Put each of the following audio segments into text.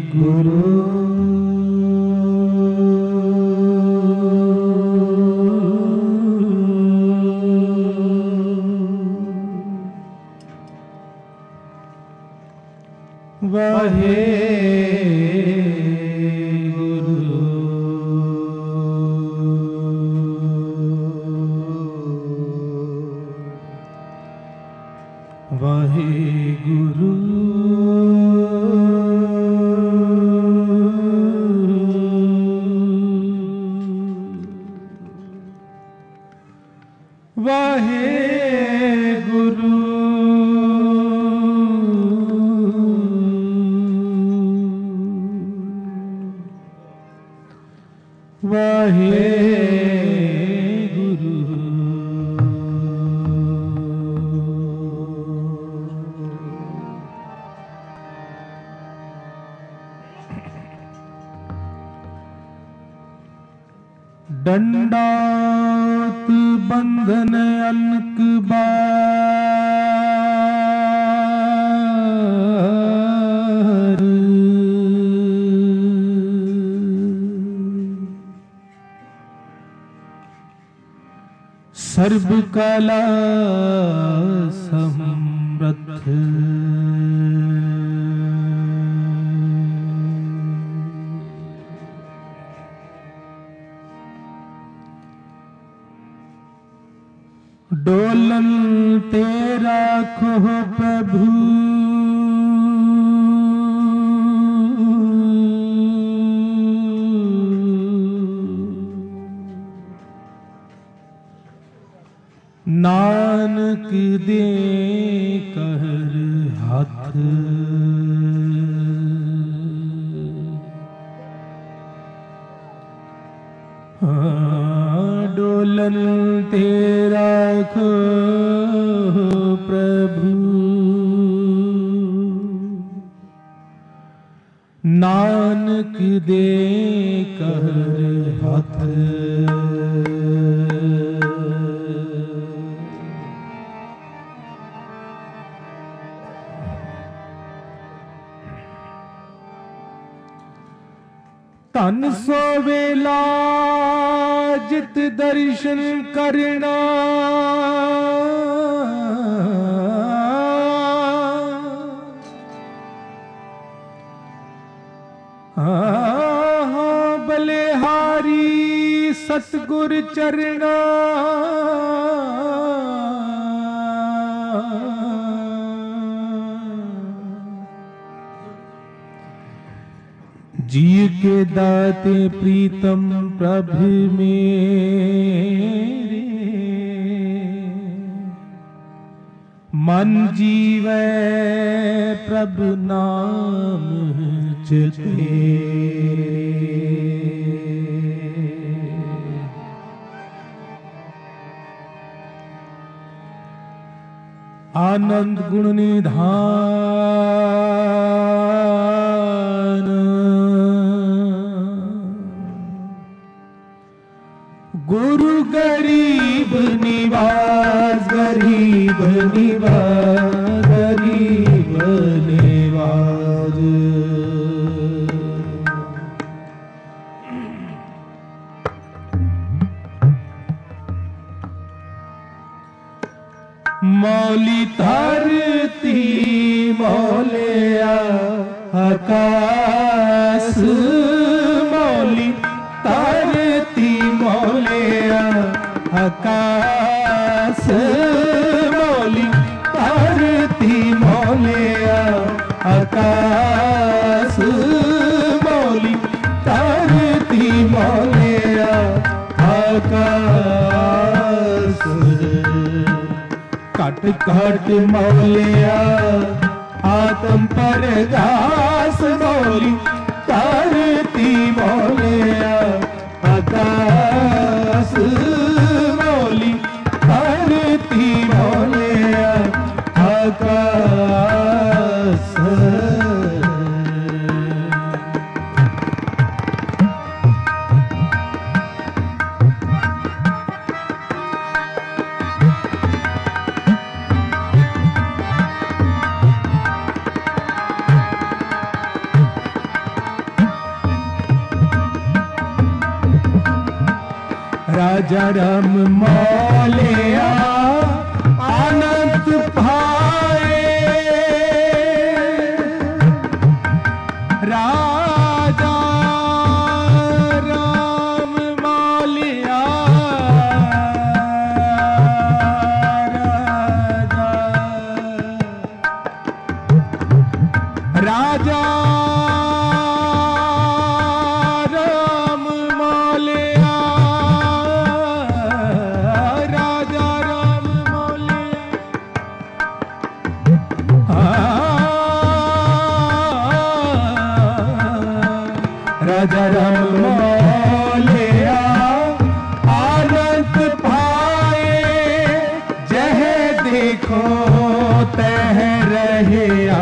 गुरु वाहे गुरु वाहे गुरु वाहे गुरु वाहे गुरु दंडात बंधन अनक बार सर्व कला समृद्ध डोलन तेरा खो प्रभु नानक दे कहर हाथ डोलन तेरा खो प्रभु नानक दे कहर हाथ तन सो वेला जित दर्शन करना बलिहारी सतगुर चरना जी के दाते प्रीतम प्रभु मेरे मन जीवै प्रभु नाम चिते आनंद गुण निधान गुरु गरीब निवास गरीब निवास गरीब निवास मौली धरती मौलिया आकाश मौली धरती मौलिया आकाश मौली धरती मौलिया आकाश मौली धरती मौलिया आकाश कट कट मौलिया आत्म परगास मौली धरती मौलिया आकाश मौली धरती मौलिया आकाश राजा राम मौलिया आनंद पाए। राजा राम मौलिया राजा राम मौलिया राजा राम मौलिया राजा राम मौलिया आनंद पाए। जह देखो तह रहे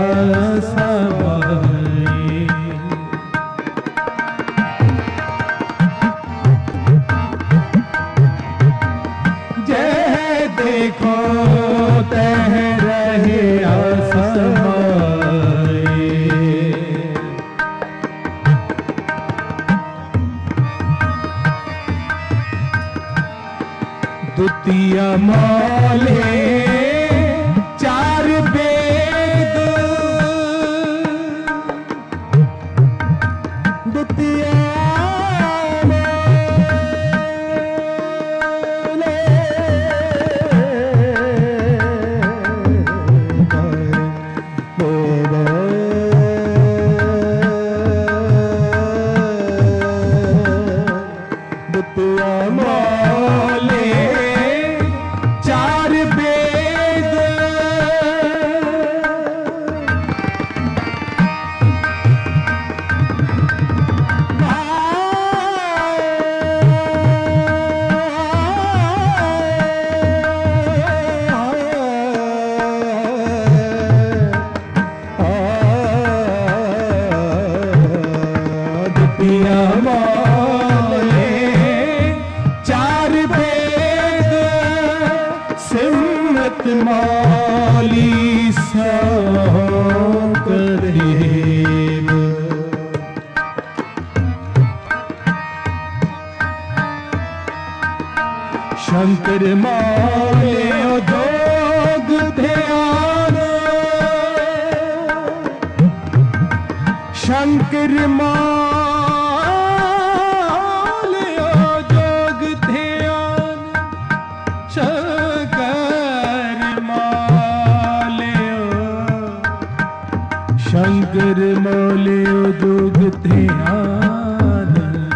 देखो तह रहे आसमाए। द्वितीय मौले चार वेद द्वितीय मौली करेब। शंकर मौले जोग ध्यान शंकर मौले जोग ध्यान शंकर मौले जोग ध्यान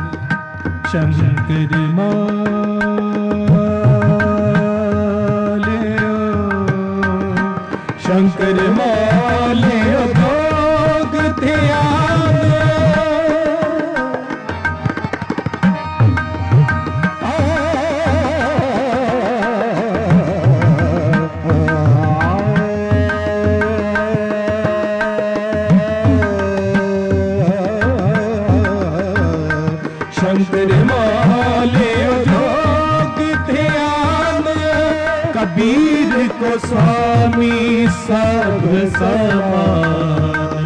शंकर मौले शंकर मौले जोग ध्यान। शंकर मौले जोग ध्यान कबीर को स्वामी सब समान।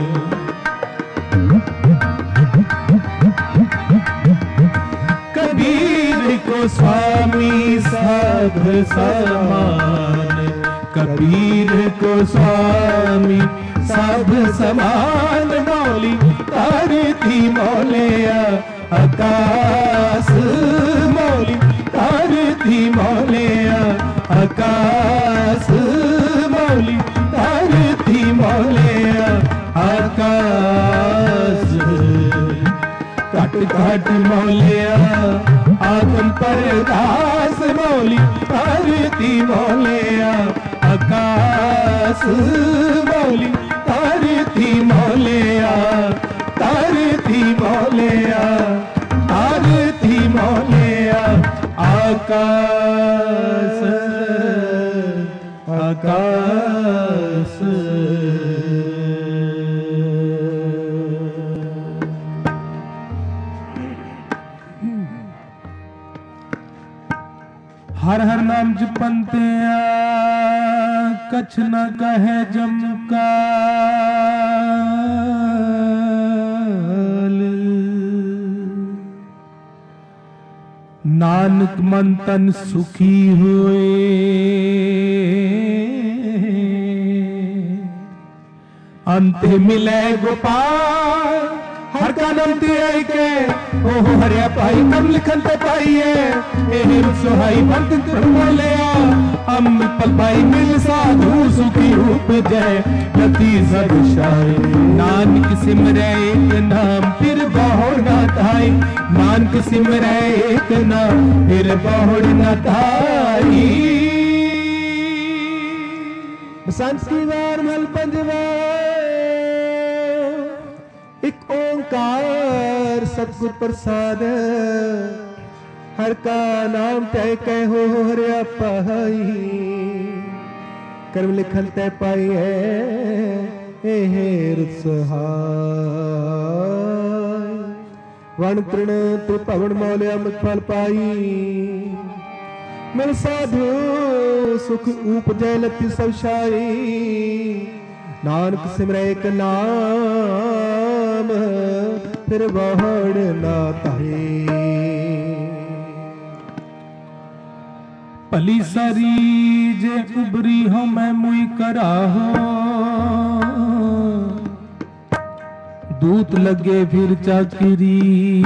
कबीर को स्वामी सब समान। कबीर को स्वामी सब समान। मौली धरती मौलिया आकाश मौली धरती मौलिया आकाश मौली धरती मौलिया आकाश। काट काट मौलिया आगम परदास मौली धरती मौलिया आकाश मौली धरती मौलिया धरती मौलिया धरती मौलिया आकाश आकाश। हर हर नाम जपंते कछ न कहे जमकाल। नानक मन तन सुखी हुए, अंते मिले गोपाल हर का नाम ते के ओह हरिया पाई कम लिखन ते पाइए एह सुहाई बंद बोलिया हम पल पाई मिल साधु सुखी उपजय गति सदशाई। नानक सिमरै एक नाम फिर बहुड़ न धाई, नानक सिमरै एक नाम फिर बहुड़ न धाई। बसंत की वार मल पंजवा एक ओंकार सतगुर प्रसाद, हर का नाम तय कह हो हरिया पाई, कर्म लिखन तय पाई है रुत सहाय। वन तृण त्रिभवन मौल अमृत फल पाई, मिल साधु सुख उपजय लति सब शाई। नानक सिमरै एक नाम फिर बहुड़ न ताई। पली सारी जे उबरी हो मैं मुई करा हो, दूत लगे फिर चाकरी,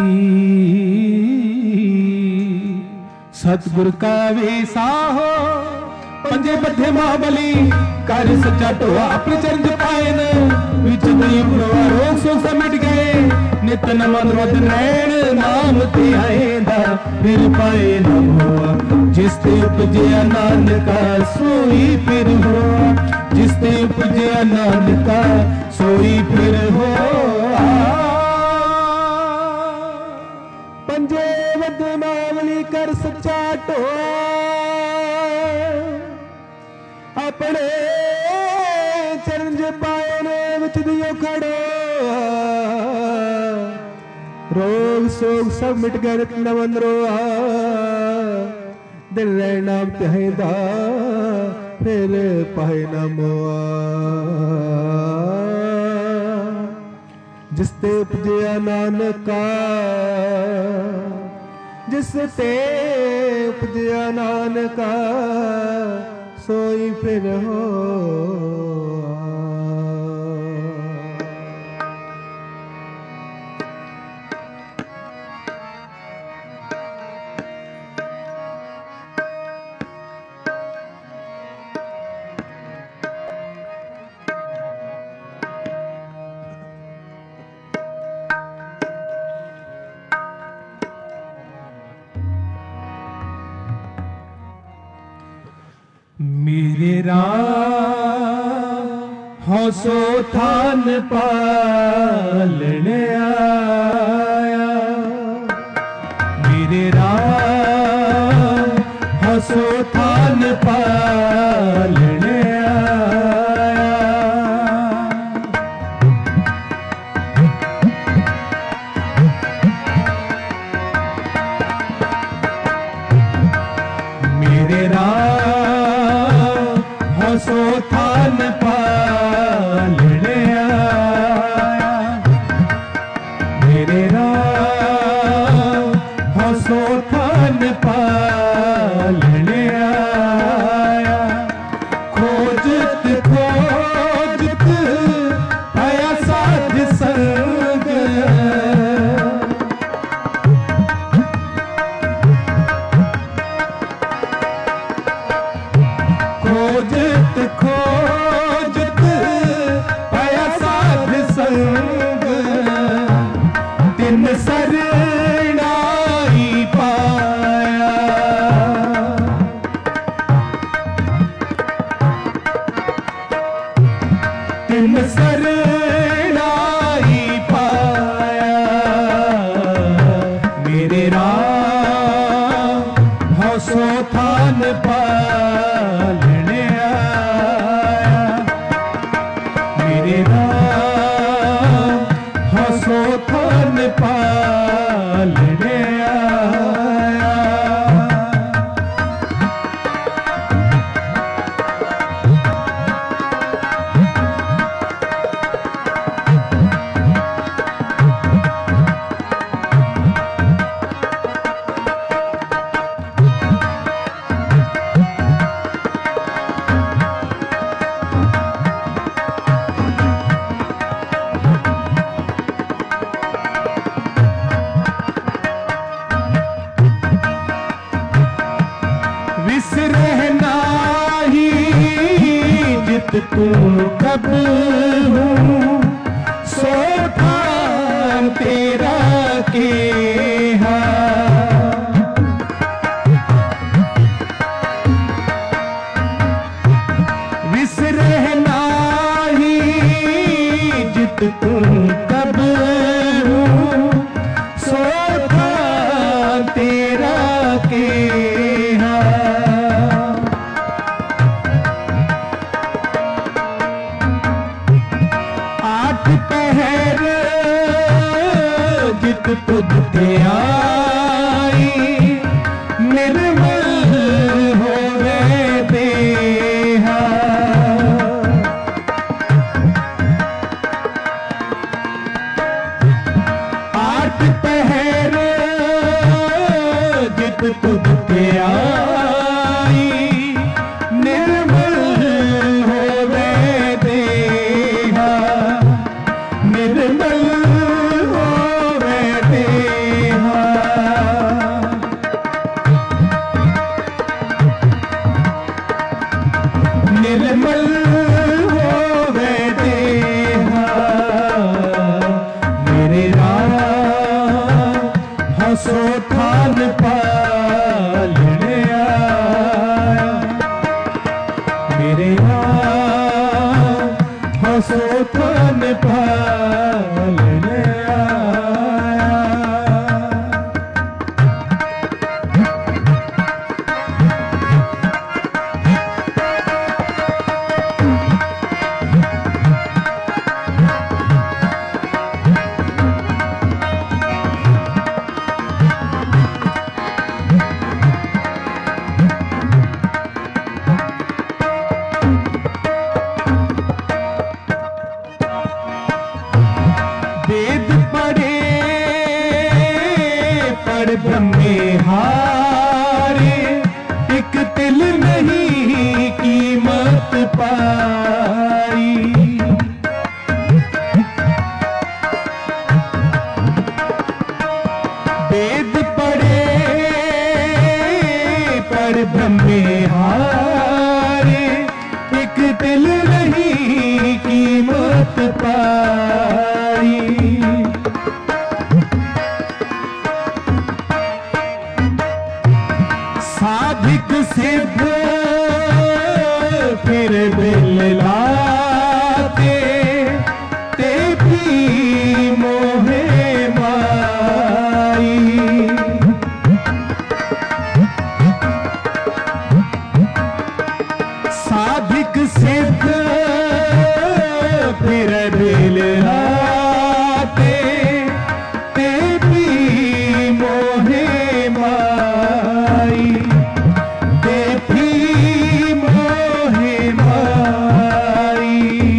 सतगुर का वेसा हो पंजे बद्धे महाबली, कार्य सच्चा टोआ अपने चरण पाए न विच नहीं बुरवा रोग सो समिट गए। नित नमन रोज नैन नाम ते आएंदा फिर पाए न हुआ, जिस ते उपजया नानका सोई फिर हो, जिस ते उपजया नानका सोई फिर हो। पंजे बद्धे महाबली कर सच्चा टोआ, अपने चरण जे पाए ने विच दियो खड़ो। रोग सोग सब मिट गए नित नमन रोआ, दिल रह नाम तेहदा फिर पाए न मोआ। जिस ते उपजया नानका, जिस ते उपजया नानका सोई फिर हो। मेरे राम हौसो थान पालने आया, मेरे राम हौसो थान पालने आया। मेरे सो थान पालने आया, मेरे राम हंसो थान पालने आया। खोजत खोजत आया साध संग, खोजत खोजत पाया साध संग, तिन सरनाई पाया। तिन सरनाई पाया, मेरे राम हौसो थान पालने आया, मेरे राम हौसो थान पालने आया। जित तू कब हूँ सो ठान तेरा के विसरे नाही जित तू कब हूँ सो ठान तेरा के पहर जित तुझ ते आई निर्मल होवे देहा आठ पहर जित तुझ ते आई निर्मल होवे देहा निर्मल होवे देहा निर्मल होवे देहा मेरे राम हंसो थान पालने आया मेरे राम हंसो थान पालने आया वेद पढ़े पढ़ ब्रह्मे हारे एक तिल नहीं कीमत पाई वेद पढ़े पढ़ ब्रह्मे हारे एक तिल नहीं कीमत पाई साधिक सिद्ध फिर बिललाते ते भी मोहे माई साधिक सिद्ध फिर बिललाते ते भी मोहे माई देवी मोहे माई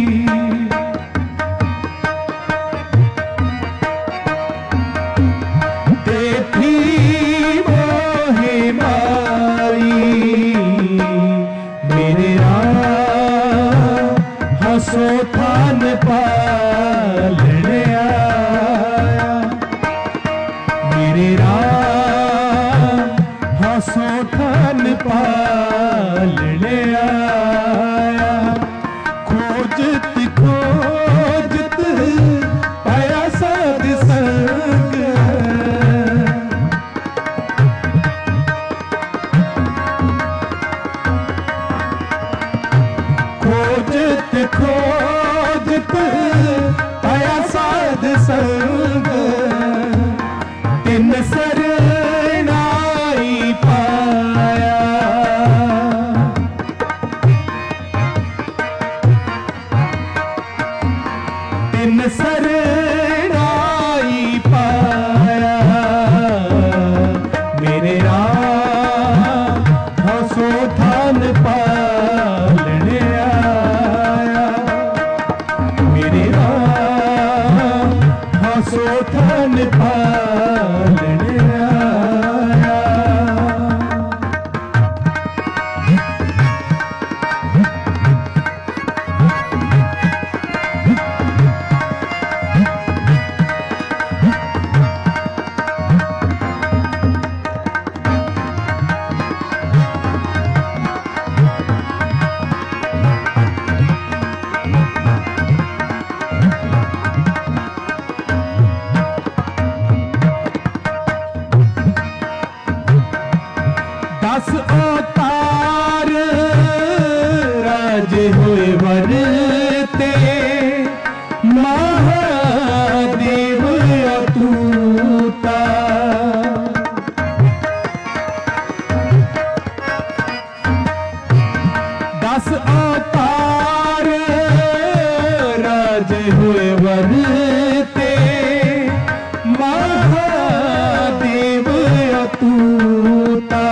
देवी मोहे माई मेरे राम हंसो थान पालने आया मेरे राम हंसो थान पालने आया खोजत खोजत पाया साध संग खोजत खोजत पाया साध संग तिन सरनाई पाया देव अतूता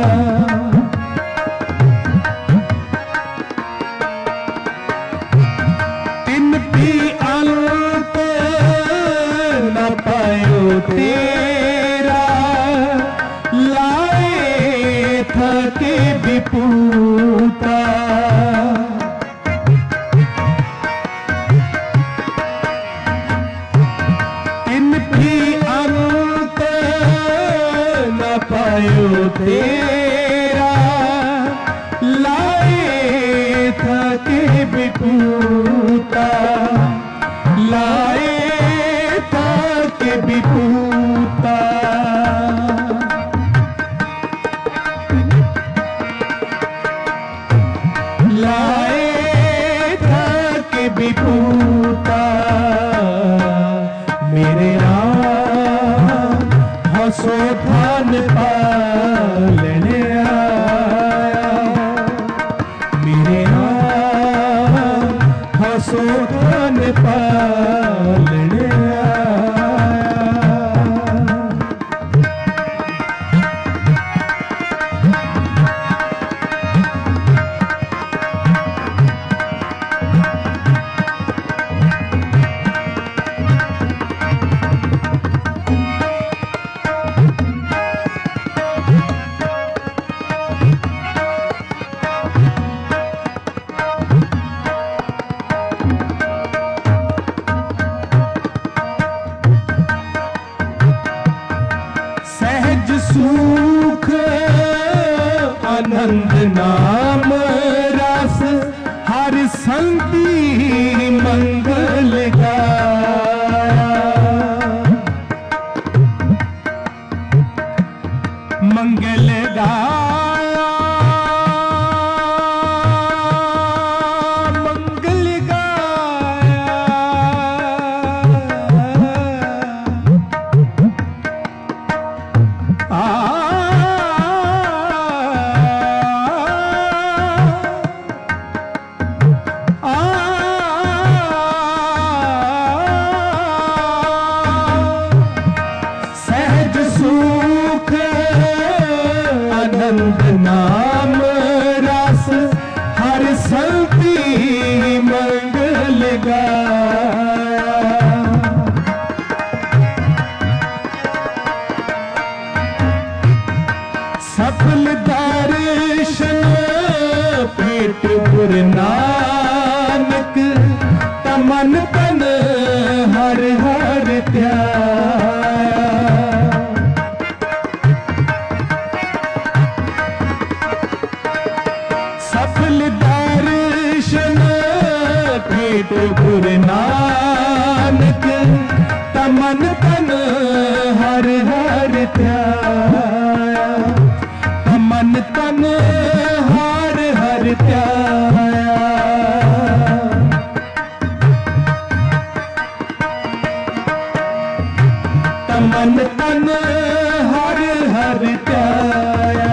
तिन भी अंत न पायो तेरा लाए थके विपूता पायो तेरा लाए थके विपूता लाए थके विपूता लाए थके विपूता मेरे राम हंसो थान पालने आया मेरे राम हंसो थान पालने आया। सहज सुख आनंद नाम रस हर संति मंगल गाया मंगल गाया मंगल गाया सहज सुख आनंद नाम रस हर संति मंगल गाया सफल दर्शन पेट गुरु नानक तमन तन हर हर त्याया सफल दर्शन पेट गुरु नानक तमन तन हर हर त्याया तमन तन हर हर त्याया तमन तन हर हर त्याया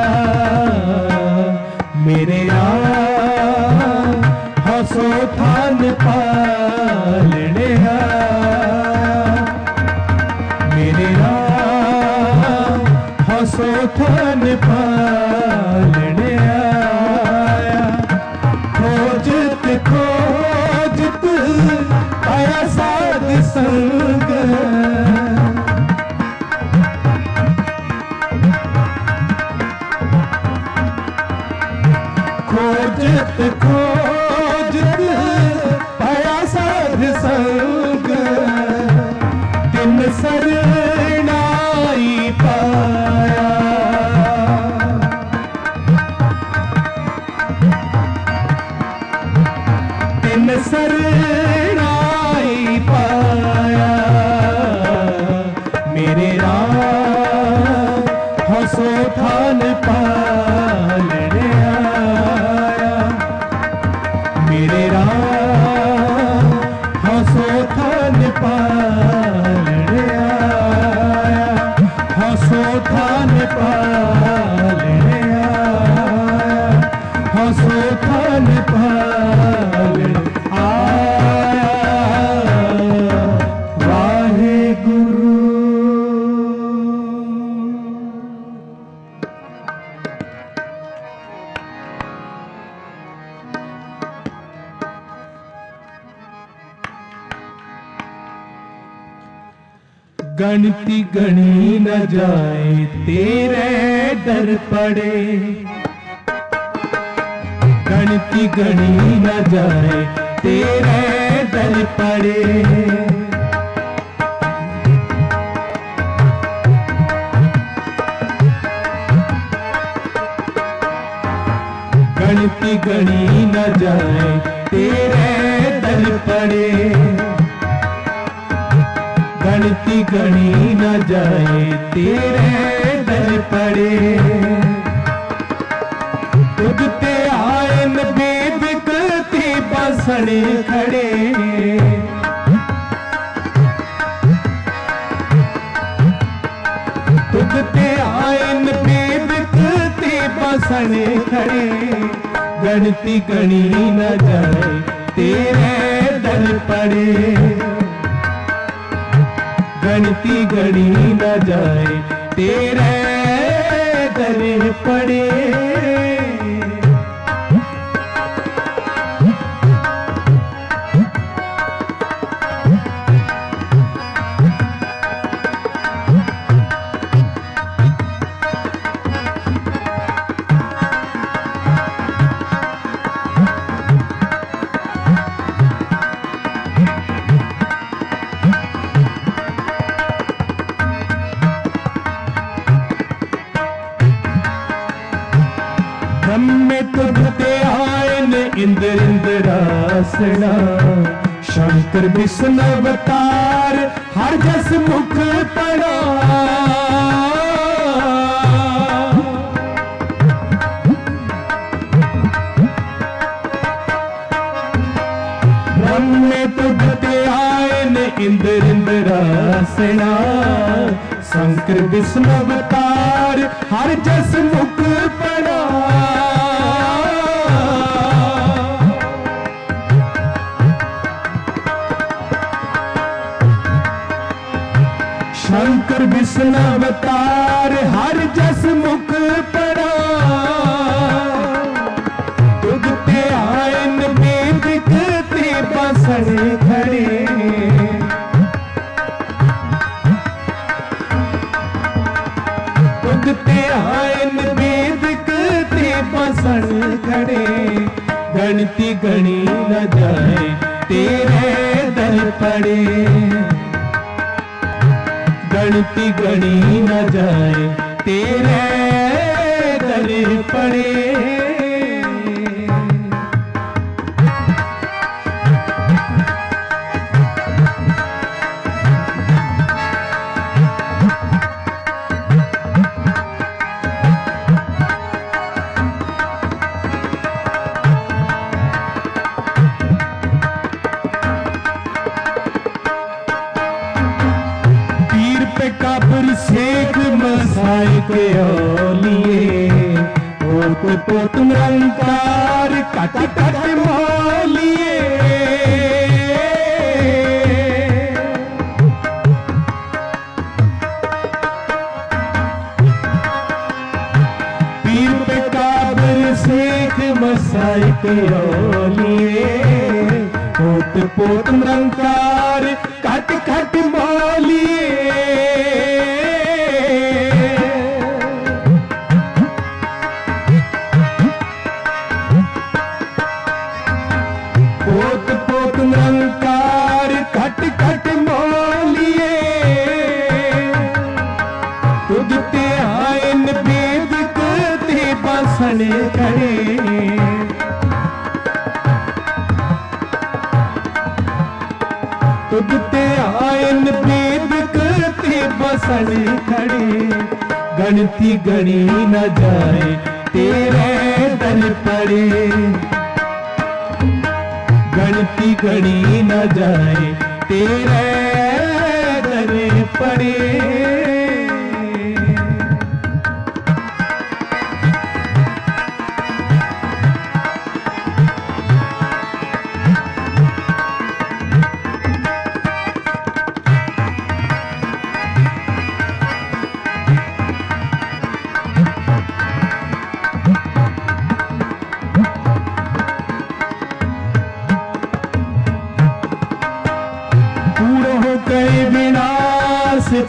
मेरे राम हंसो थान पालने आया मेरे राम हंसो थान पालने आया खोजत खोजत आया साध संग खोजत खोजत पाया साध संग तिन सरनाई पाया तिन सरनाई पाया मेरे राम हंसो थान पालने आया मेरे राम हंसो थान पालने आया हंसो थान पालने आया हंसो थान पालने आया वाहे गुरु। गणती गणी न जाए तेरे दर पड़े, गणती गणी न जाए तेरे दर पड़े। गणती गणी न जाए तेरे दर पड़े, गणती गणी न जाए तेरे दर पड़े। तुझ ते आयन बेदकती बसने खड़े, तुझ ते आयन बेदकती बसने खड़े। गणती गणी न जाए तेरे दर पड़े, गणती गणी न जाए तेरे दर पड़े। ब्रह्मे तुझते आयन इंद्र इंद्रासना, शंकर विष्णु अवतार हर जस मुख पड़ा। ब्रह्मे तुझते आयन इंद्र इंद्रासना, शंकर विष्णु अवतार हर जस मुख पड़ा। शंकर विष्णु अवतार हर जस मुख पड़ा। तुझ ते आयन बेदकती बसने खड़े, तुझ ते आयन बेदकती बसने खड़े। गणती गणी न जाए तेरे दर पड़े, गणती गणी न जाए तेरे दर पड़े। काबर शेख मसाए के औलिए, पोत पोत निरंकार कट कट मौलिए। पीर पे काबर शेख मसाए के औलिए, पोत पोत निरंकार कट कट मौलिए। पोत पोत निरंकार खट खट मौलिए, तुझ ते आयन बेदकती बसने खड़े। तुझ ते आयन बेदकती बसने खड़े। गणती गणी न जाए तेरे दर पड़े, गणती गणी न जाए तेरे दर पड़े।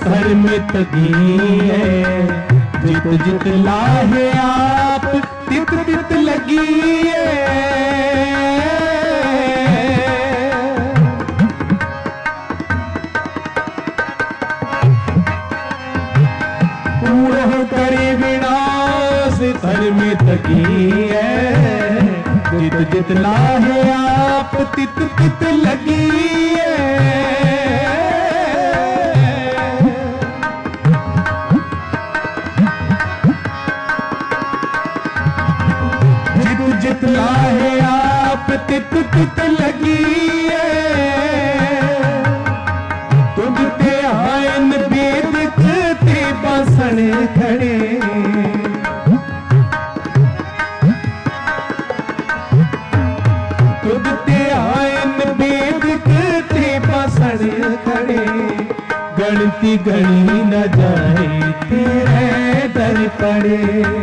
धर्मित गीए, जित जित लाहे आप तित तित लगीए। पूर्ण करे विनाश धर्मित गीए, जित जित लाहे आप तित तित लगीए। जित जित लाहे आप तित तित लगीए। तुझ ते आयन वेदिक ते बसन खड़े, खड़े। गणती गणी न जाए तेरे दर पड़े,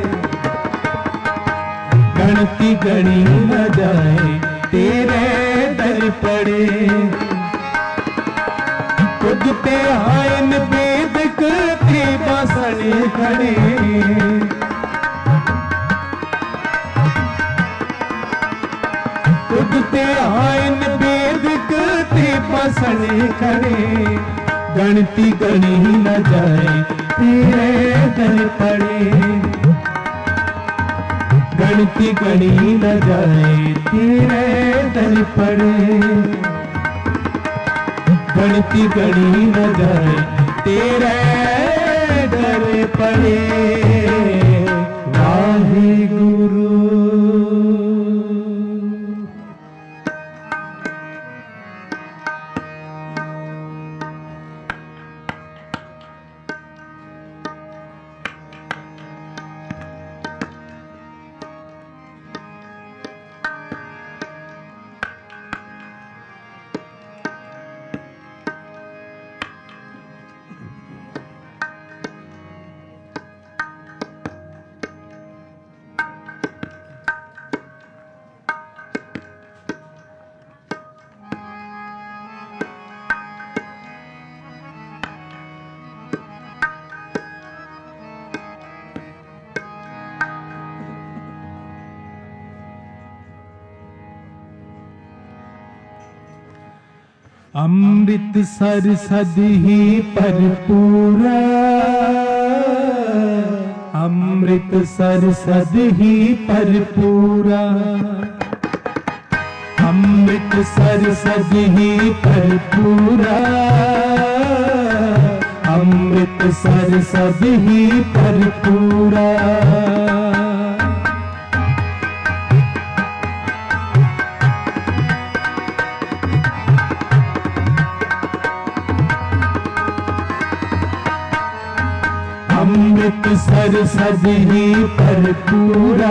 गणती गणी न जाए तेरे दर पड़े। खुद ते आयन वेदिक ते बसन खड़े, खुद ते आयन वेदिक ते बसन खड़े। गणती गणी न जाए तेरे दर पड़े, गणती गणी न जाए तेरे दर पड़े। गणती गणी न जाए तेरे दर पड़े। वाहिगुरु। अमृत सर सद ही भरपूरा, अमृत सर सद ही भरपूरा। अमृत सर सद ही भरपूरा, अमृत सर सद ही भरपूरा। अमृत सर सद ही भरपूरा,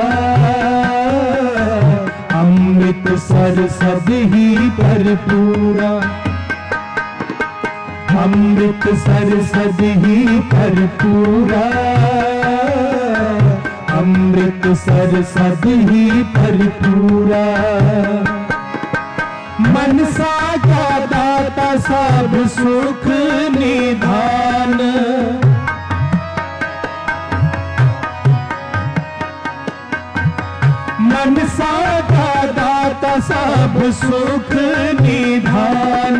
अमृत सर सद ही भरपूरा। अमृत सर सद ही भरपूरा, अमृत सर सद ही भरपूरा। मनसा का दाता सब सुख निधान, मनसा का दाता सब सुख निधान।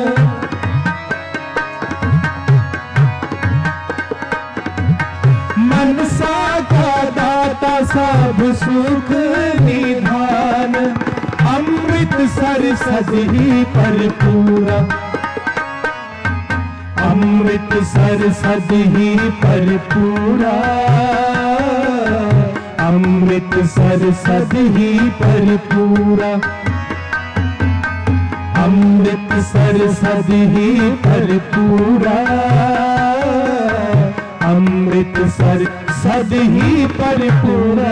मनसा का दाता सब सुख निधान। अमृत सर सद ही भरपूरा, अमृत सर सद ही भरपूरा। अमृत सर सद ही भरपूरा, अमृत सर सद ही भरपूरा। अमृत सर सद ही भरपूरा।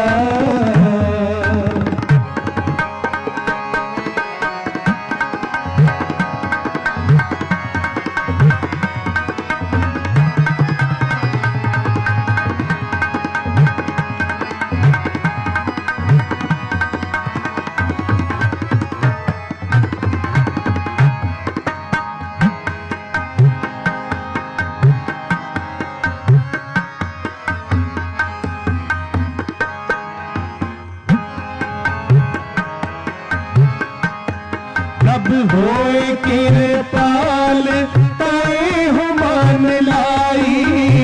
होए कृपाल ताए हो मान लाई,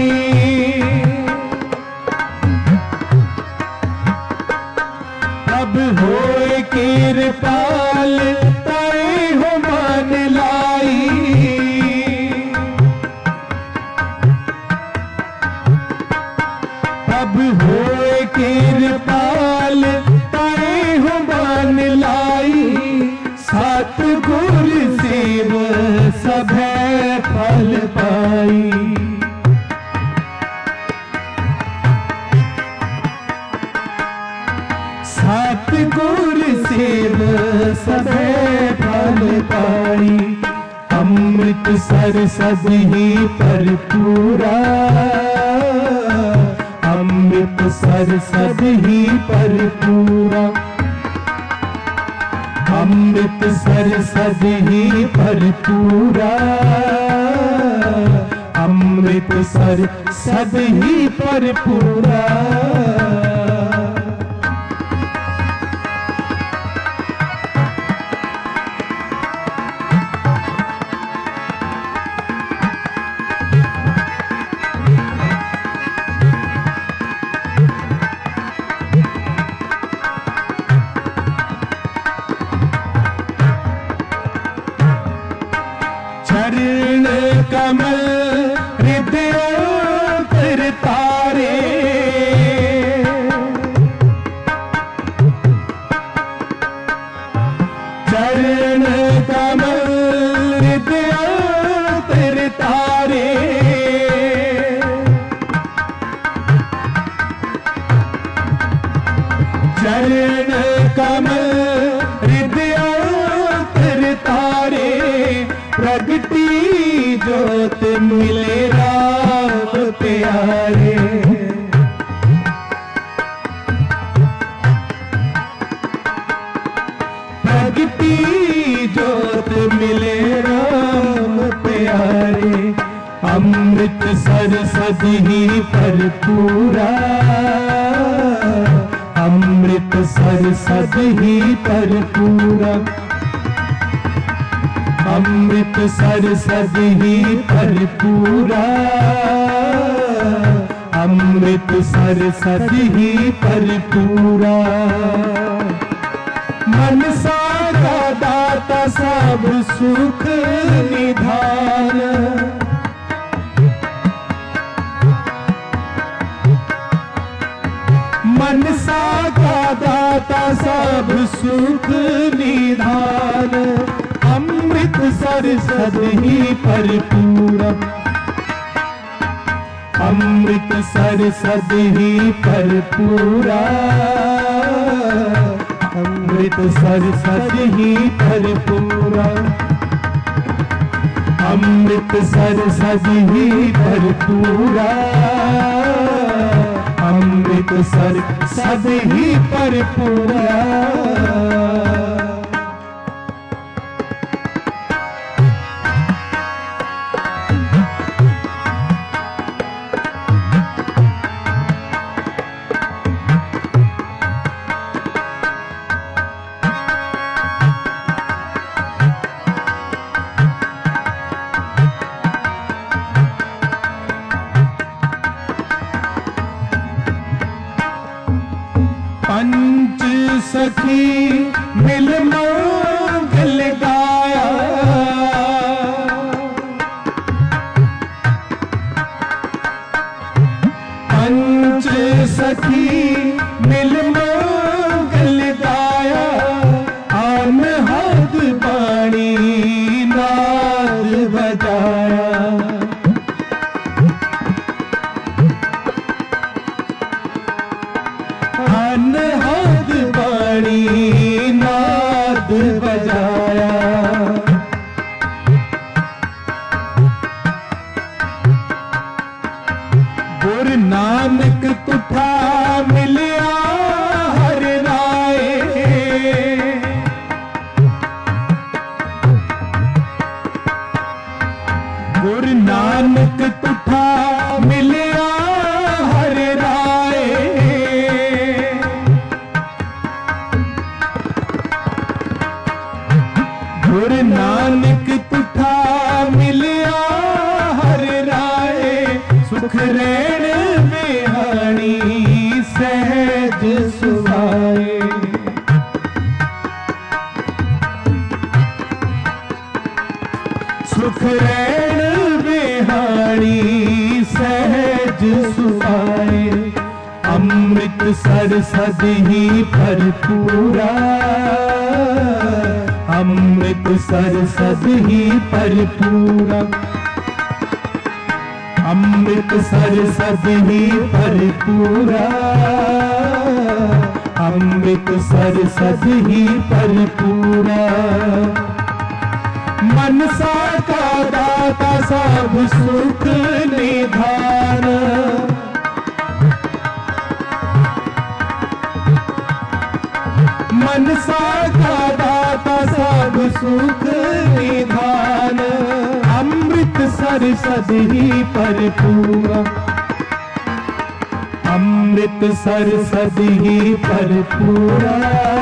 अब होए कृपाल ताए हो मान लाई, अब होए कृपाल ताए हो मान लाई, सतगुर सेव सभै फल पाई, सतगुर सेव सभै फल पाई, अमृत सरसद ही परपूरा, अमृत सरसद ही परपूरा, अमृत सरसद ही परपूरा, अमृत सरसद ही परपूरा। चरण कमल हृदय पर तारे, चरण कमल हृदय पर तारे, चरण कमल हृदय पर तारे, प्रगटी जोत मिले राम प्यारे, प्रगटी जोत मिले राम प्यारे, अमृत सरसद ही परपूरा, अमृत सरसद ही परपूरा, अमृत सरसद ही परपूरा, अमृत सरसद ही परपूरा, मनसा का दाता सब सुख निधान, मनसा का दाता सब सुख निधान, अमृत सरसद ही परपूरा, अमृत सरसद ही परपूरा, अमृत सरसद ही परपूरा, अमृत सरसद ही परपूरा, अमृत सरसद ही परपूरा। पंच सखी मिल मंगल गाया, पंच सखी मिल मंगल गाया, अनहद बाणी नाद बजाया, अनहद बाणी नाद बजाया, गुरु नानक तुठा मिलिया हर राय, गुरु नानक तुठा मिलिया हर राय, गुरु अमृत सरसद ही भरपूरा, अमृत सरसद ही भरपूरा, अमृत सरसद ही भरपूरा, अमृत सरसद ही भरपूरा। मनसा का दाता सब सुख निधान, मनसा का दाता सब सुख निधान, अमृत सरसद ही भरपूरा, अमृत सरसद ही भरपूरा,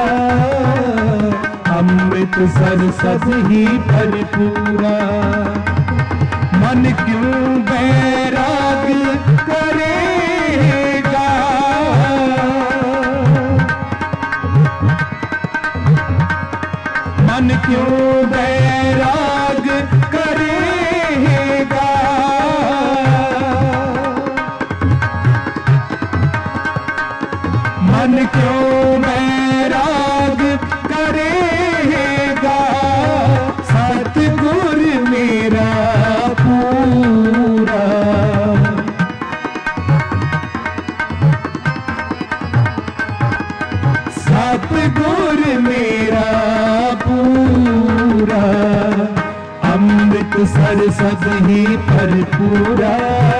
अमृत सरसद ही भरपूरा। मन क्यों बैराग करेगा, मन क्यों बैराग करेगा, मन क्यों बैराग करेगा, सतगुर मेरा पूरा, सतगुर मेरा पूरा। अमृत सरसद ही भरपूरा,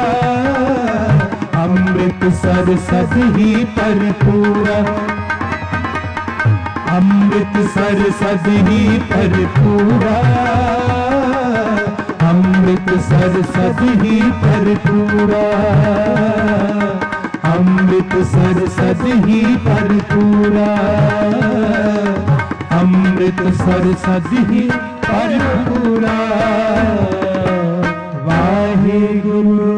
अमृत सरसद ही भरपूरा, अमृत सरसद ही भरपूरा, अमृत सरसद ही भरपूरा, अमृत सरसद ही भरपूरा, अमृत सरसद ही भरपूरा। वाहिगुरु।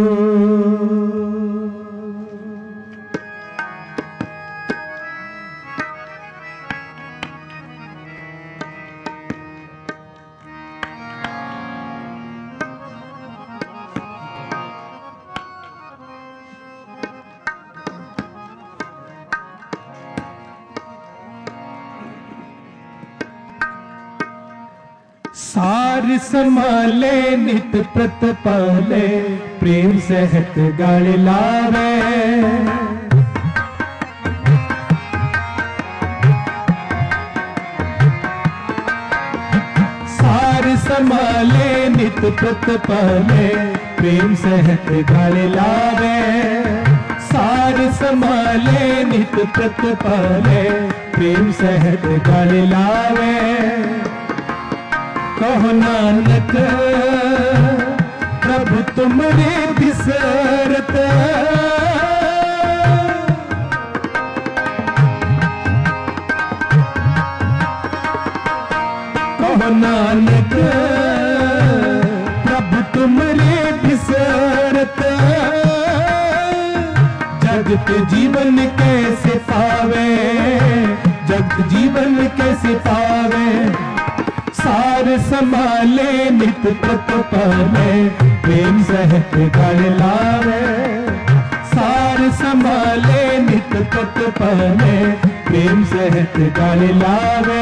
सार संभाले नित प्रत पाले, प्रेम सहत गल लावे, सार संभाले नित प्रत पाले, प्रेम सहत गल लावे, सार संभाले नित प्रत पाले, प्रेम सहत गल लावे। कहो नानक प्रभु तुमरे बिसरत, कहो नानक प्रभु तुमरे बिसरत, जगत जीवन कैसे पावे, जगत जीवन कैसे पावे, सार संभाले नित प्रत पाले, प्रेम सहत गल लावे, सार संभाले नित प्रत पाले, प्रेम सहत गल लावे।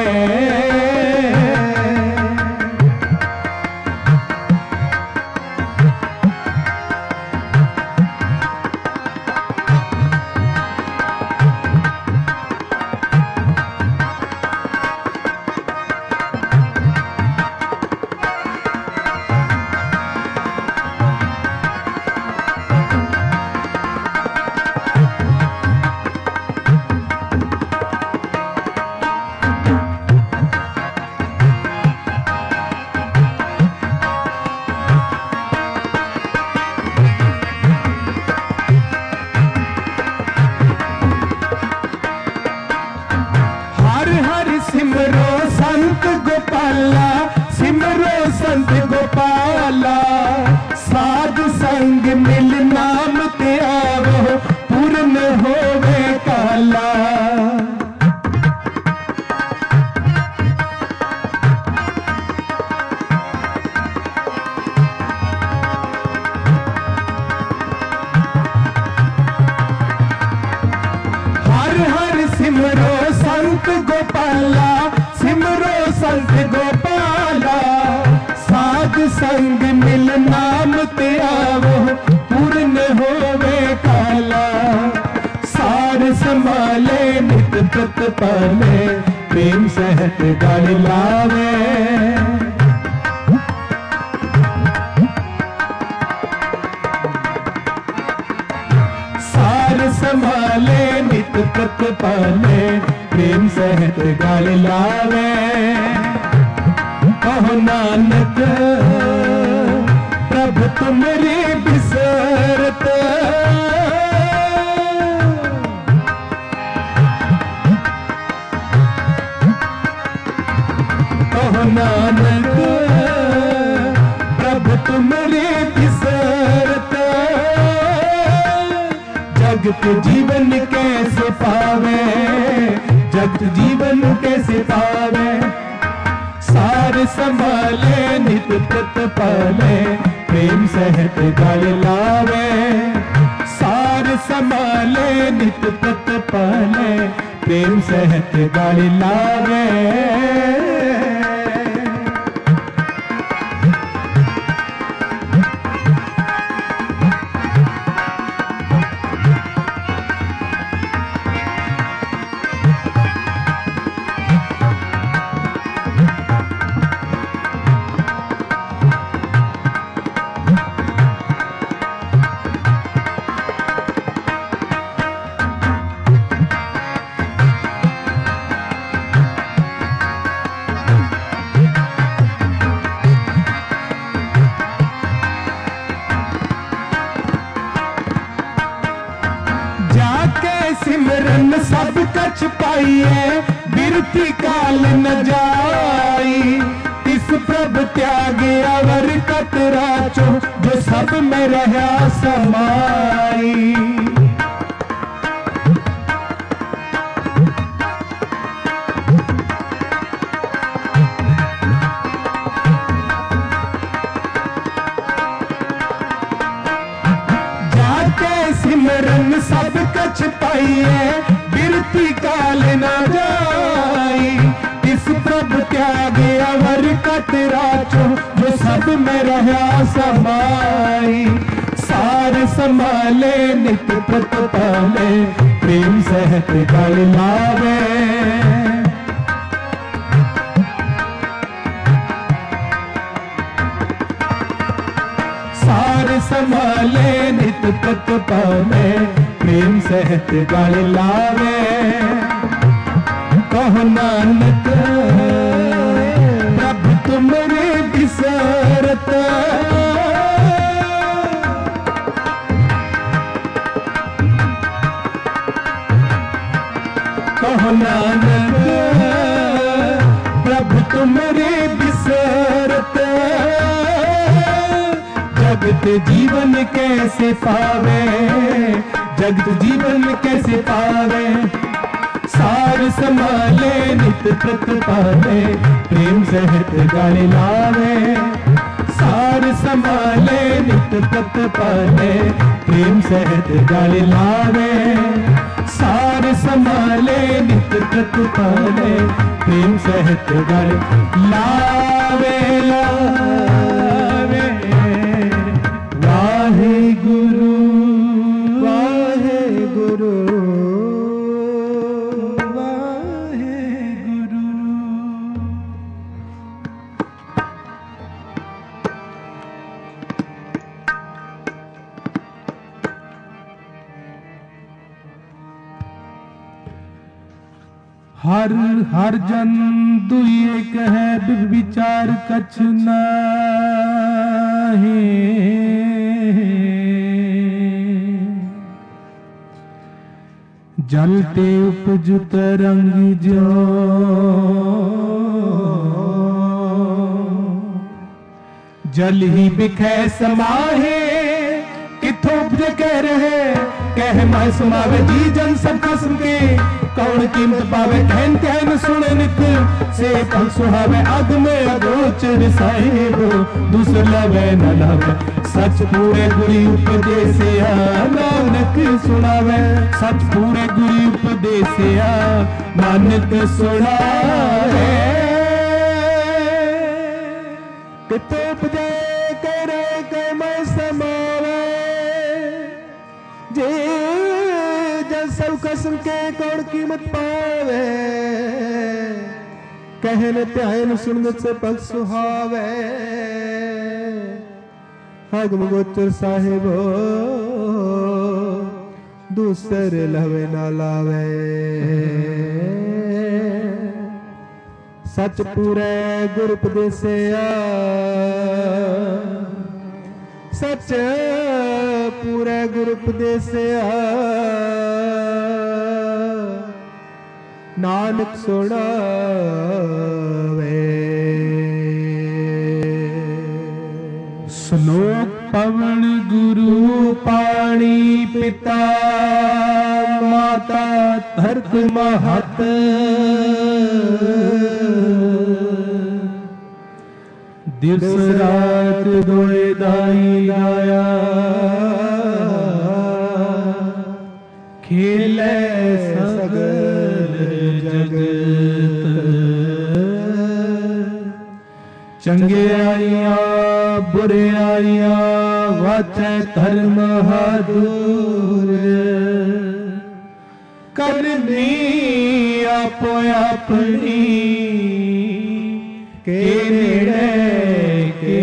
गोपाला सिमरो संत गोपाला साध संग मिल नाम ते आवो पूर्ण होवे काला सार संभाले नित प्रत पाले प्रेम सहत गल लावे सार संभाले नित प्रत पाले प्रेम सहत गल लावे कहो नानक प्रभु तुमरी बिसरत कहो नानक प्रभु तुमरी बिसरत जगत जीवन कैसे पावे जगत जीवन कैसे पावे सार संभाले नित प्रत पाले प्रेम सहत गल लावे सार संभाले नित प्रत पाले प्रेम सहत गल लावे सिमरन सब कछ पाइए बिरती काल न जाई तिस प्रभ त्यागे अवर कतरा चो जो सब में रहा समाई सिमरन सब कछ पाइए बिरती काल न जाई इस प्रभु त्यागे अवर कतरा चो जो सब में रहा समाई सार संभाले नित प्रत पाले प्रेम सहत गल लावे सार संभाले नित प्रत पाले प्रेम सहत गल लावे कहो नानक प्रभु तुमरे बिसरत कहो नानक प्रभु तुमरे बिसरत जगत जीवन कैसे पावे जगत जीवन कैसे पावे सार संभाले नित प्रत पाले प्रेम सहत गल लावे सार संभाले नित प्रत पाले प्रेम सहत गल लावे सार संभाले नित प्रत पाले प्रेम सहत गल लावे लावे वाहे गुरु वाहे गुरु वाहे गुरु। हर हर जन दुए कहे विचार कछ नाहि जलते उपजुत रंग जो जल ही बिखै समाहे किथों उपजे कह रहे कह मैं सुनावे जी जन सब कसम के कौन कीमत पावे कहन कहन सुन नित से पल सुहावे अग में अगोचर साहिब दूसर लवे न लवे सच पूरे गुरी उपदेसिया नानक सुनावे सच पूरे गुरी उपदेसिया नानक सुनावे कितो उपजे करे के मैं समावे जे जन सब कसम के कौन कीमत पावे कहन त्यान सुन से पग सुहावे अगम गोचर साहिबो दूसर लवे ना लावे सच पूरे गुर उपदेसिया सच पूरे गुर उपदेसिया नानक सुनावे श्लोक पवन गुरु पाणी पिता माता धरत महत दिवस रात दोए दाई गाया खेले सगल जगत चंगे आइया बुरे आइया वाचे धर्म हादूर करनी आपो अपनी के नेड़े के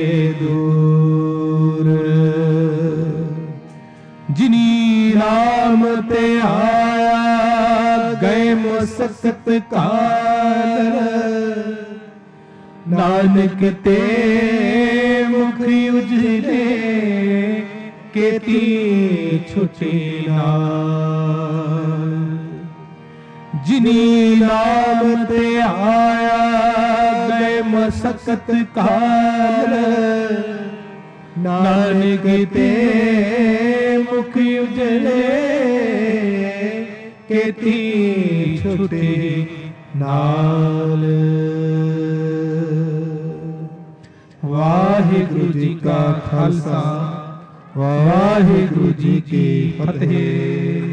दूर जिनी राम ते आया गए मुसकत काल नानक ते मुखी उजले केती छुटी नाल जिनी नाम ते आया गए मसकत काल नानक ते मुखी उजले केती छुटे नाल। वाहिगुरु जी का खालसा वाहिगुरु जी की फतेह।